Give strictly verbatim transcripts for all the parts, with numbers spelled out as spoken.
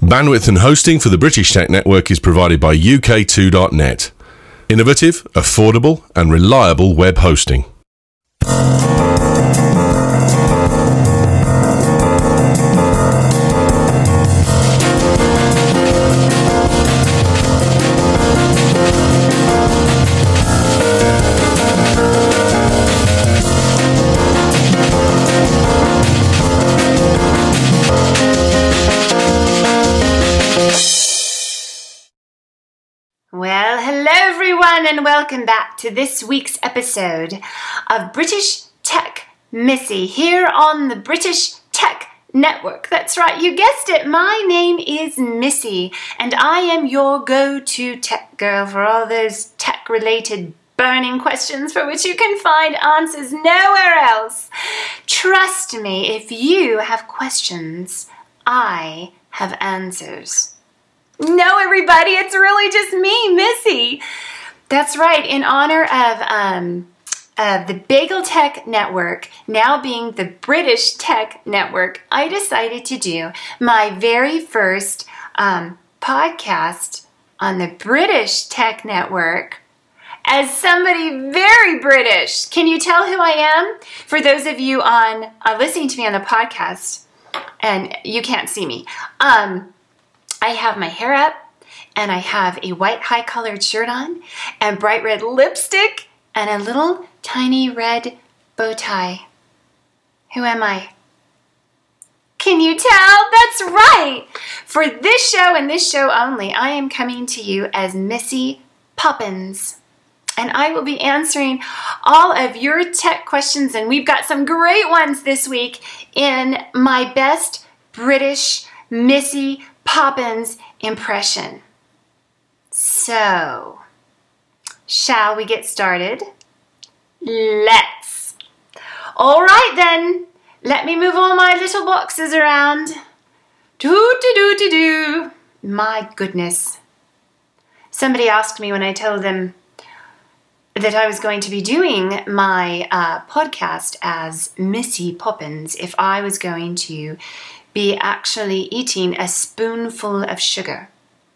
Bandwidth and hosting for the British Tech Network is provided by U K two dot net. Innovative, affordable, and reliable web hosting. Well, hello everyone and welcome back to this week's episode of British Tech Missy here on the British Tech Network. That's right, you guessed it, my name is Missy and I am your go-to tech girl for all those tech-related burning questions for which you can find answers nowhere else. Trust me, if you have questions, I have answers. No, everybody, it's really just me, Missy. That's right, in honor of um, of the Bagel Tech Network, now being the British Tech Network, I decided to do my very first um, podcast on the British Tech Network as somebody very British. Can you tell who I am? For those of you on uh, listening to me on the podcast, and you can't see me, um, I have my hair up, and I have a white high-collared shirt on, and bright red lipstick, and a little tiny red bow tie. Who am I? Can you tell? That's right! For this show and this show only, I am coming to you as Missy Poppins. And I will be answering all of your tech questions, and we've got some great ones this week in my best British Missy Poppins impression. So, shall we get started? Let's. All right then, let me move all my little boxes around. Do-do-do-do-do. My goodness. Somebody asked me when I told them that I was going to be doing my uh, podcast as Missy Poppins if I was going to be actually eating a spoonful of sugar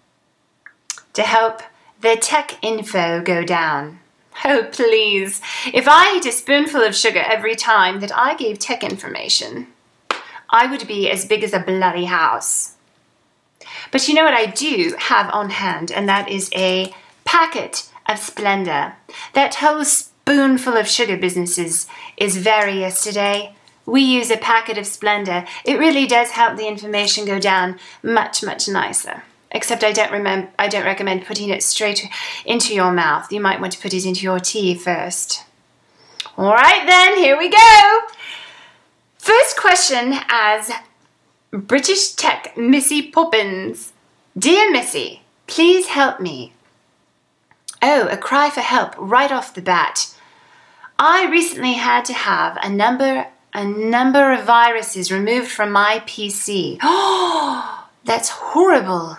to help the tech info go down. Oh, please. If I ate a spoonful of sugar every time that I gave tech information, I would be as big as a bloody house. But you know what I do have on hand, and that is a packet of Splenda. That whole spoonful of sugar business is, is various today. We use a packet of Splenda. It really does help the information go down much, much nicer. Except I don't remember, I don't recommend putting it straight into your mouth. You might want to put it into your tea first. All right then, here we go. First question as British Tech Missy Poppins. Dear Missy, please help me. Oh, a cry for help right off the bat. I recently had to have a number A number of viruses removed from my P C. Oh, that's horrible.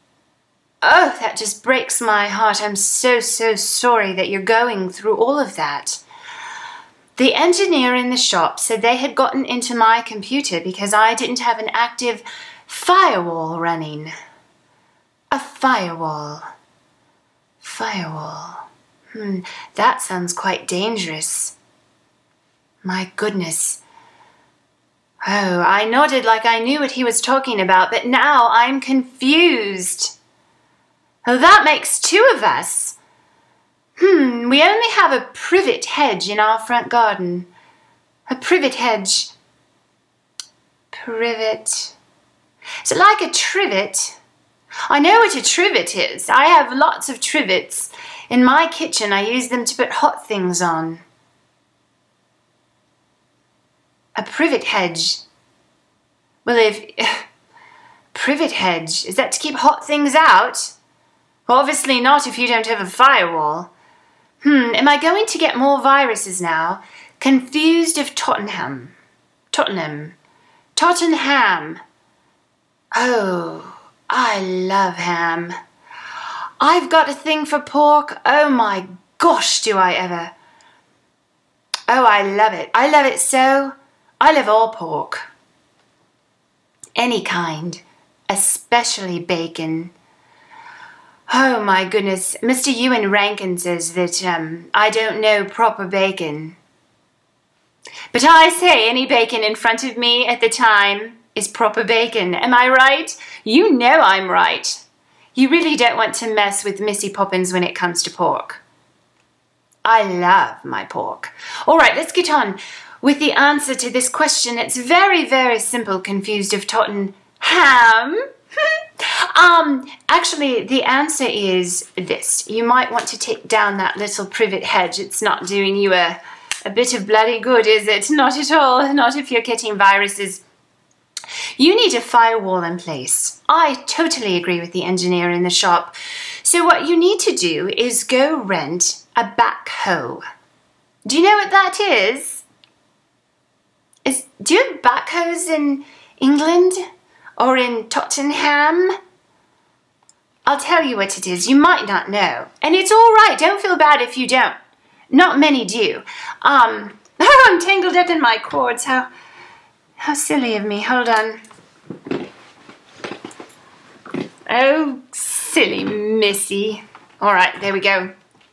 Oh, that just breaks my heart. I'm so, so sorry that you're going through all of that. The engineer in the shop said they had gotten into my computer because I didn't have an active firewall running. A firewall. Firewall. Hmm, that sounds quite dangerous. My goodness. Oh, I nodded like I knew what he was talking about, but now I'm confused. Oh, that makes two of us. Hmm, we only have a privet hedge in our front garden. A privet hedge. Privet. Is it like a trivet? I know what a trivet is. I have lots of trivets. In my kitchen, I use them to put hot things on. A privet hedge. Well, if... privet hedge, is that to keep hot things out? Well, obviously not if you don't have a firewall. Hmm, am I going to get more viruses now? Confused of Tottenham. Tottenham. Tottenham. Oh, I love ham. I've got a thing for pork. Oh my gosh, do I ever. Oh, I love it. I love it so. I love all pork. Any kind. especially bacon. Oh my goodness, Mister Ewan Rankin says that um, I don't know proper bacon. But I say any bacon in front of me at the time is proper bacon. Am I right? You know I'm right. You really don't want to mess with Missy Poppins when it comes to pork. I love my pork. All right, let's get on with the answer to this question. It's very, very simple, confused of Tottenham. um, actually, the answer is this. You might want to take down that little privet hedge. It's not doing you a, a bit of bloody good, is it? Not at all. Not if you're getting viruses. You need a firewall in place. I totally agree with the engineer in the shop. So what you need to do is go rent a backhoe. Do you know what that is? Is do you have backhoes in England or in Tottenham? I'll tell you what it is. You might not know. And it's all right. Don't feel bad if you don't. Not many do. Um, oh, I'm tangled up in my cords. How... How silly of me. Hold on. Oh, silly Missy. All right, there we go.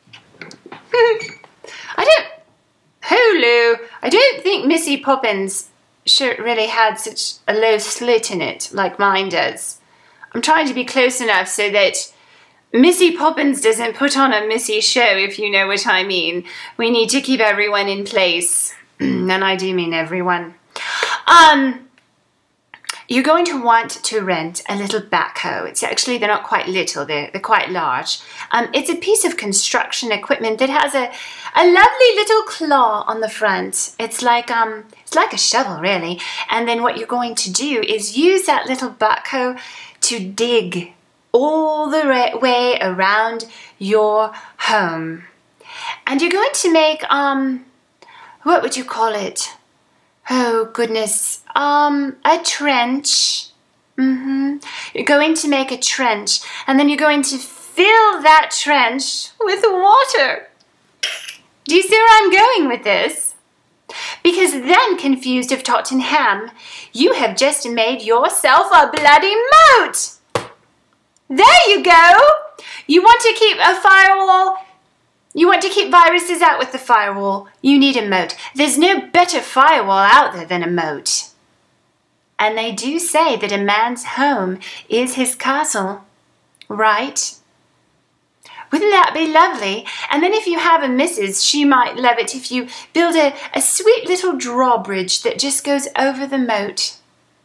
I don't... Hulu. I don't think Missy Poppins' shirt really had such a low slit in it like mine does. I'm trying to be close enough so that Missy Poppins doesn't put on a Missy show, if you know what I mean. We need to keep everyone in place. And I do mean everyone. Um, you're going to want to rent a little backhoe. It's actually, they're not quite little, they're, they're quite large. Um, it's a piece of construction equipment that has a, a lovely little claw on the front. It's like, um, it's like a shovel, really. And then what you're going to do is use that little backhoe to dig all the way around your home. And you're going to make, um, what would you call it? Oh, goodness. Um, a trench. Mm-hmm. You're going to make a trench, and then you're going to fill that trench with water. Do you see where I'm going with this? Because then, confused of Tottenham, you have just made yourself a bloody moat. There you go. You want to keep a firewall... You want to keep viruses out with the firewall. You need a moat. There's no better firewall out there than a moat. And they do say that a man's home is his castle, right? Wouldn't that be lovely? And then if you have a missus, she might love it if you build a, a sweet little drawbridge that just goes over the moat.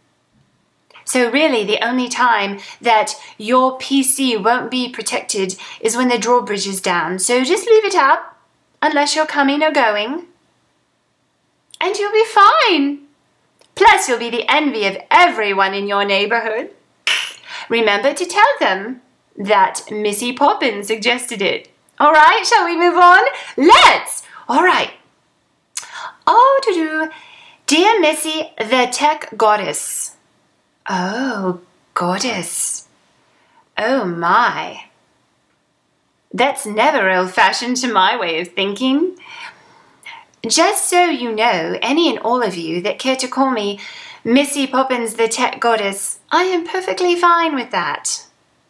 So really, the only time that your P C won't be protected is when the drawbridge is down. So just leave it up, unless you're coming or going, and you'll be fine. Plus, you'll be the envy of everyone in your neighborhood. Remember to tell them that Missy Poppins suggested it. All right, shall we move on? Let's! All right. Oh, to do. Dear Missy, the tech goddess. Oh, goddess. Oh, my. That's never old-fashioned to my way of thinking. Just so you know, any and all of you that care to call me Missy Poppins the Tech Goddess, I am perfectly fine with that.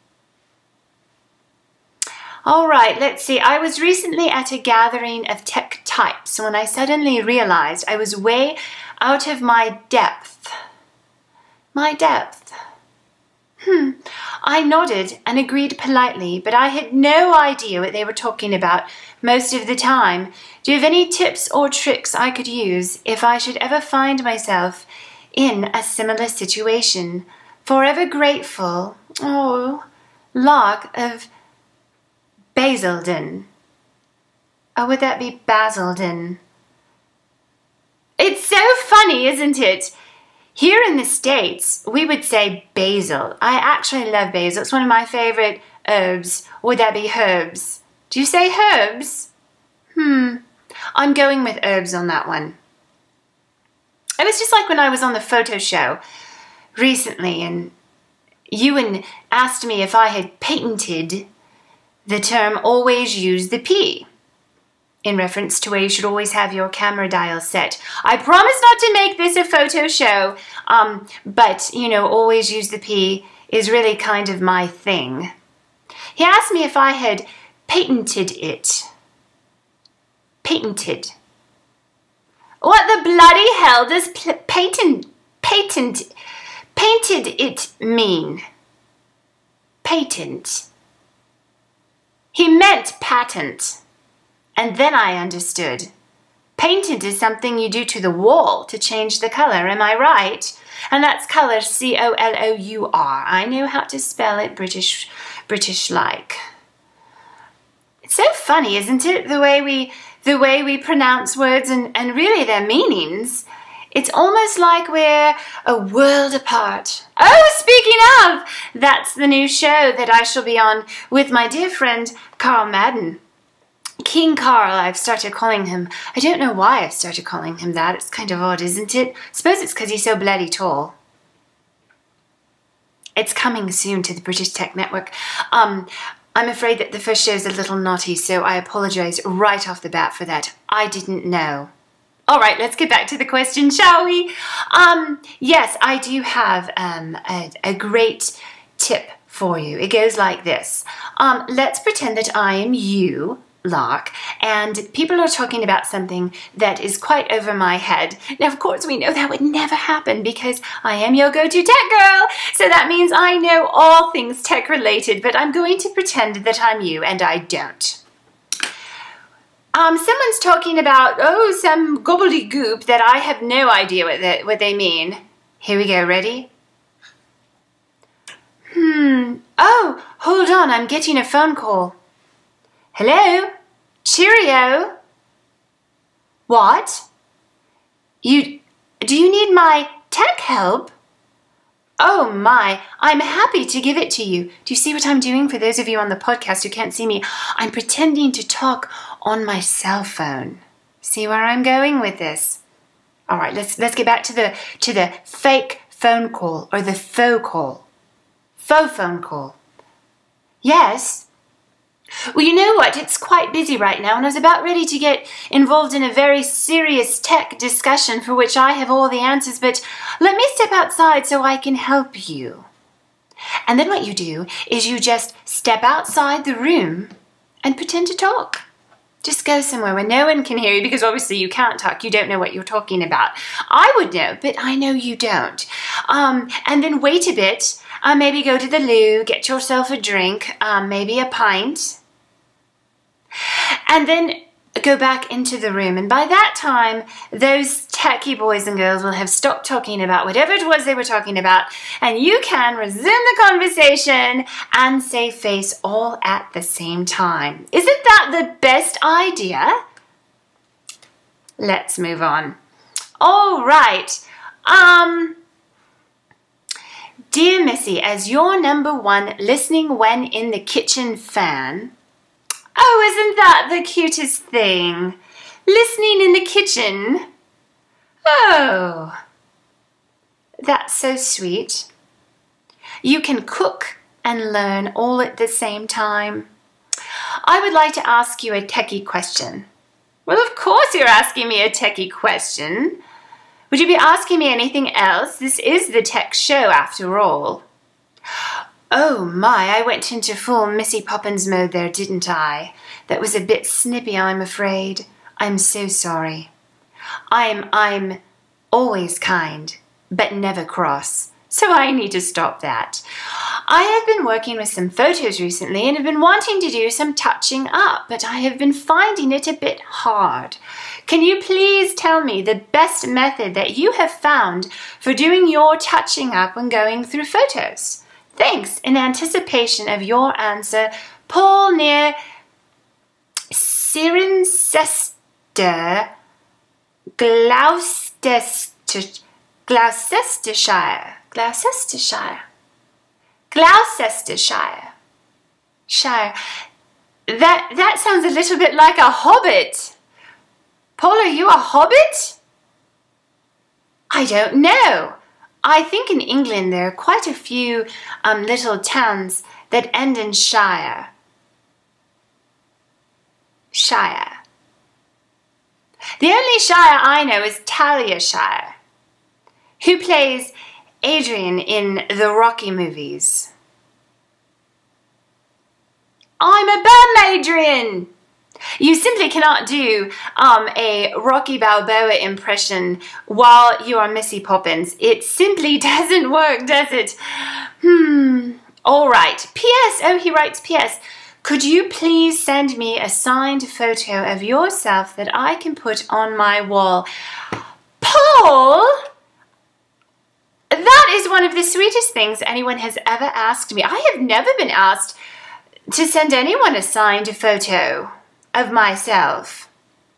All right, let's see. I was recently at a gathering of tech types when I suddenly realized I was way out of my depth. My depth. Hmm. I nodded and agreed politely, but I had no idea what they were talking about most of the time. Do you have any tips or tricks I could use if I should ever find myself in a similar situation? Forever grateful. Oh, Lark of Basildon. Or would that be Basildon? It's so funny, isn't it? Here in the States, we would say basil. I actually love basil. It's one of my favorite herbs. Would that be herbs? Do you say herbs? Hmm. I'm going with herbs on that one. It was just like when I was on the photo show recently and Ewan asked me if I had patented the term always use the P, in reference to where you should always have your camera dial set. I promise not to make this a photo show, um, but, you know, always use the P is really kind of my thing. He asked me if I had patented it. Patented. What the bloody hell does pl- patent, patent, painted it mean? Patent. He meant patent. And then I understood. Painted is something you do to the wall to change the color, am I right? And that's colour, C O L O U R. I know how to spell it British, British-like. It's so funny, isn't it, the way we, the way we pronounce words and, and really their meanings? It's almost like we're a world apart. Oh, speaking of, that's the new show that I shall be on with my dear friend Carl Madden. King Carl, I've started calling him. I don't know why I've started calling him that. It's kind of odd, isn't it? Suppose it's because he's so bloody tall. It's coming soon to the British Tech Network. Um, I'm afraid that the first show is a little naughty, so I apologise right off the bat for that. I didn't know. All right, let's get back to the question, shall we? Um, yes, I do have um, a, a great tip for you. It goes like this. Um, let's pretend that I am you, Lark, and people are talking about something that is quite over my head. Now, of course, we know that would never happen because I am your go-to tech girl, so that means I know all things tech-related, but I'm going to pretend that I'm you, and I don't. Um, someone's talking about, oh, some gobbledygook that I have no idea what they, what they mean. Here we go, ready? Hmm, oh, hold on, I'm getting a phone call. Hello? Cheerio? What? You, do you need my tech help? Oh my, I'm happy to give it to you. Do you see what I'm doing? For those of you on the podcast who can't see me, I'm pretending to talk on my cell phone. See where I'm going with this? All right, let's let's get back to the to the fake phone call or the faux call. Faux phone call. Yes. Well, you know what? It's quite busy right now, and I was about ready to get involved in a very serious tech discussion for which I have all the answers, but let me step outside so I can help you. And then what you do is you just step outside the room and pretend to talk. Just go somewhere where no one can hear you, because obviously you can't talk. You don't know what you're talking about. I would know, but I know you don't. Um, and then wait a bit. Uh, maybe go to the loo, get yourself a drink, um, maybe a pint. And then go back into the room. And by that time, those techie boys and girls will have stopped talking about whatever it was they were talking about. And you can resume the conversation and save face all at the same time. Isn't that the best idea? Let's move on. All right. Um... Dear Missy, as your number one listening when in the kitchen fan, oh, isn't that the cutest thing? Listening in the kitchen? Oh, that's so sweet. You can cook and learn all at the same time. I would like to ask you a techie question. Well, of course you're asking me a techie question. Would you be asking me anything else? This is the tech show, after all. Oh my, I went into full Missy Poppins mode there, didn't I? That was a bit snippy, I'm afraid. I'm so sorry. I'm, I'm always kind, but never cross. So I need to stop that. I have been working with some photos recently and have been wanting to do some touching up, but I have been finding it a bit hard. Can you please tell me the best method that you have found for doing your touching up when going through photos? Thanks, in anticipation of your answer, Paul near Cirencester, Gloucestershire. Gloucestershire. Gloucestershire. Gloucestershire. Shire. That, that sounds a little bit like a hobbit. Paul, are you a hobbit? I don't know. I think in England there are quite a few um, little towns that end in shire. Shire. The only shire I know is Talia Shire. Who plays Adrian in the Rocky movies. I'm a bum, Adrian! You simply cannot do um, a Rocky Balboa impression while you are Missy Poppins. It simply doesn't work, does it? Hmm. All right. P S. Oh, he writes P S. Could you please send me a signed photo of yourself that I can put on my wall? Paul! That is one of the sweetest things anyone has ever asked me. I have never been asked to send anyone a signed photo of myself.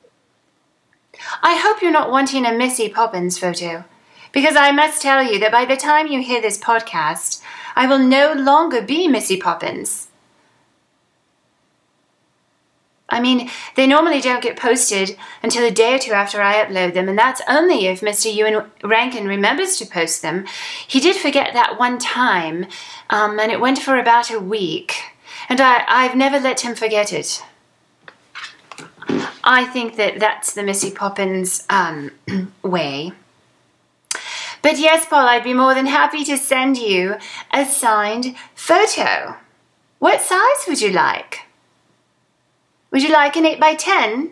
I hope you're not wanting a Missy Poppins photo, because I must tell you that by the time you hear this podcast, I will no longer be Missy Poppins. I mean, they normally don't get posted until a day or two after I upload them, and that's only if Mister Ewan Rankin remembers to post them. He did forget that one time, um, and it went for about a week, and I, I've never let him forget it. I think that that's the Missy Poppins um, way. But yes, Paul, I'd be more than happy to send you a signed photo. What size would you like? Would you like an eight by ten?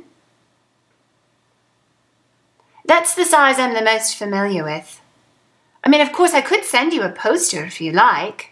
That's the size I'm the most familiar with. I mean, of course, I could send you a poster if you like.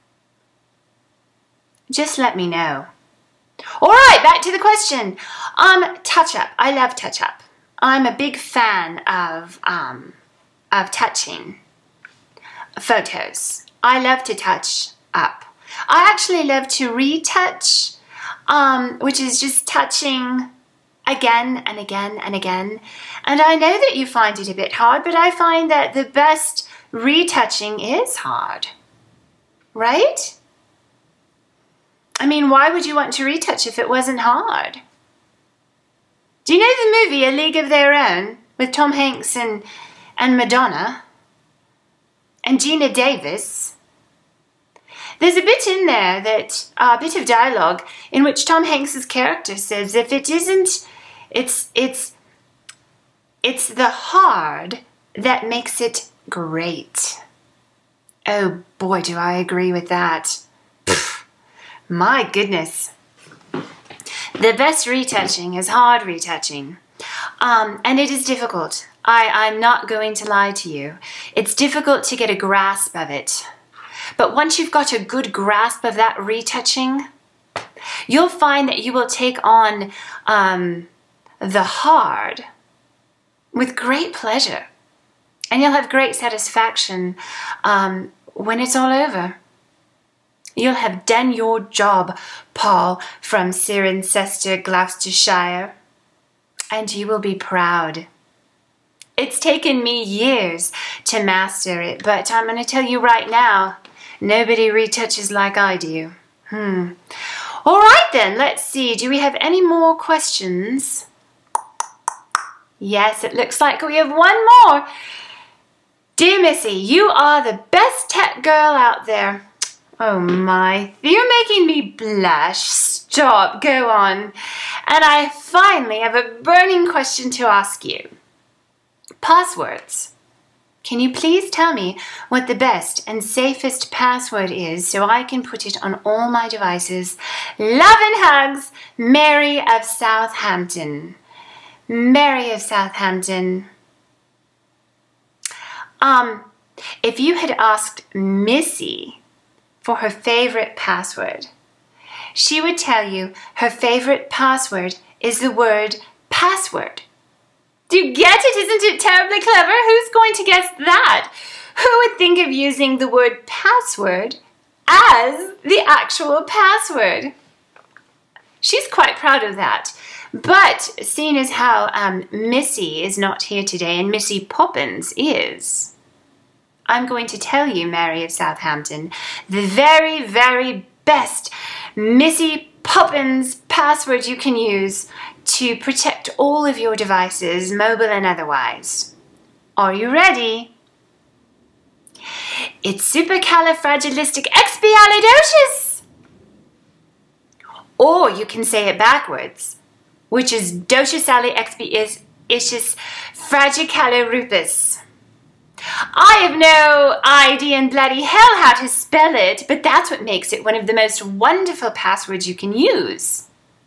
Just let me know. All right, back to the question. Um, touch-up. I love touch-up. I'm a big fan of, um, of touching photos. I love to touch up. I actually love to retouch, um, which is just touching again and again and again. And I know that you find it a bit hard, but I find that the best retouching is hard. Right? I mean, why would you want to retouch if it wasn't hard? Do you know the movie A League of Their Own with Tom Hanks and, and Madonna and Gina Davis? There's a bit in there, that uh, a bit of dialogue in which Tom Hanks's character says, if it isn't, it's, it's, it's the hard that makes it great. Oh boy, do I agree with that. My goodness. The best retouching is hard retouching. Um, and it is difficult. I, I'm not going to lie to you. It's difficult to get a grasp of it. But once you've got a good grasp of that retouching, you'll find that you will take on um, the hard with great pleasure. And you'll have great satisfaction um, when it's all over. You'll have done your job, Paul from Cirencester, Gloucestershire, and you will be proud. It's taken me years to master it, but I'm going to tell you right now, nobody retouches like I do. Hmm. All right then, let's see. Do we have any more questions? Yes, it looks like we have one more. Dear Missy, you are the best tech girl out there. Oh my, you're making me blush. Stop, go on. And I finally have a burning question to ask you. Passwords. Can you please tell me what the best and safest password is so I can put it on all my devices? Love and hugs, Mary of Southampton. Mary of Southampton. Um, if you had asked Missy for her favorite password, she would tell you her favorite password is the word password. Do you get it? Isn't it terribly clever? Who's going to guess that? Who would think of using the word password as the actual password? She's quite proud of that. But seeing as how um, Missy is not here today and Missy Poppins is, I'm going to tell you, Mary of Southampton, the very, very best Missy Poppins password you can use to protect all of your devices, mobile and otherwise. Are you ready? It's supercalifragilisticexpialidocious! Or you can say it backwards, which is docious fragicalorupus. I have no idea in bloody hell how to spell it, but that's what makes it one of the most wonderful passwords you can use.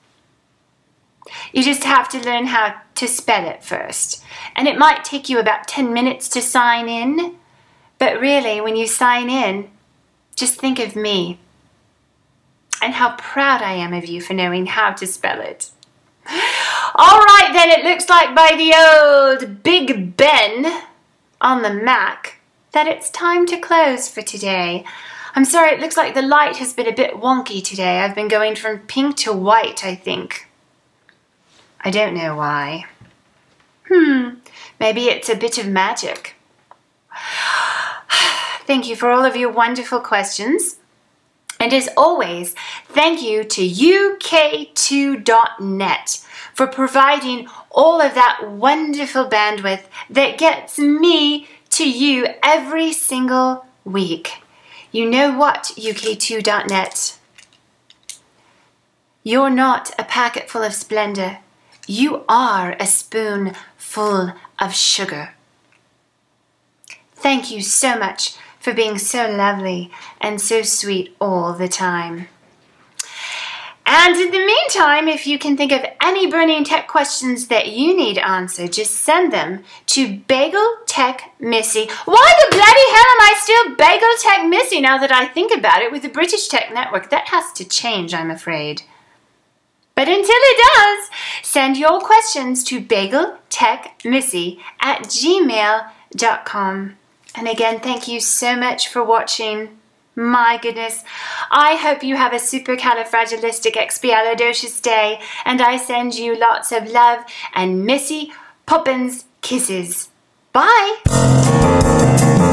You just have to learn how to spell it first. And it might take you about ten minutes to sign in, but really, when you sign in, just think of me and how proud I am of you for knowing how to spell it. All right, then, it looks like by the old Big Ben on the Mac that it's time to close for today. I'm sorry, it looks like the light has been a bit wonky today. I've been going from pink to white, I think. I don't know why. Hmm, maybe it's a bit of magic. Thank you for all of your wonderful questions. And as always, thank you to U K two dot net for providing all of that wonderful bandwidth that gets me to you every single week. You know what, U K two dot net? You're not a packet full of splendor. You are a spoon full of sugar. Thank you so much for being so lovely and so sweet all the time. And in the meantime, if you can think of any burning tech questions that you need answered, just send them to Bagel Tech Missy. Why the bloody hell am I still Bagel Tech Missy now that I think about it with the British Tech Network? That has to change, I'm afraid. But until it does, send your questions to bageltechmissy at gmail dot com. And again, thank you so much for watching. My goodness, I hope you have a supercalifragilisticexpialidocious day, and I send you lots of love and Missy Poppins kisses. Bye!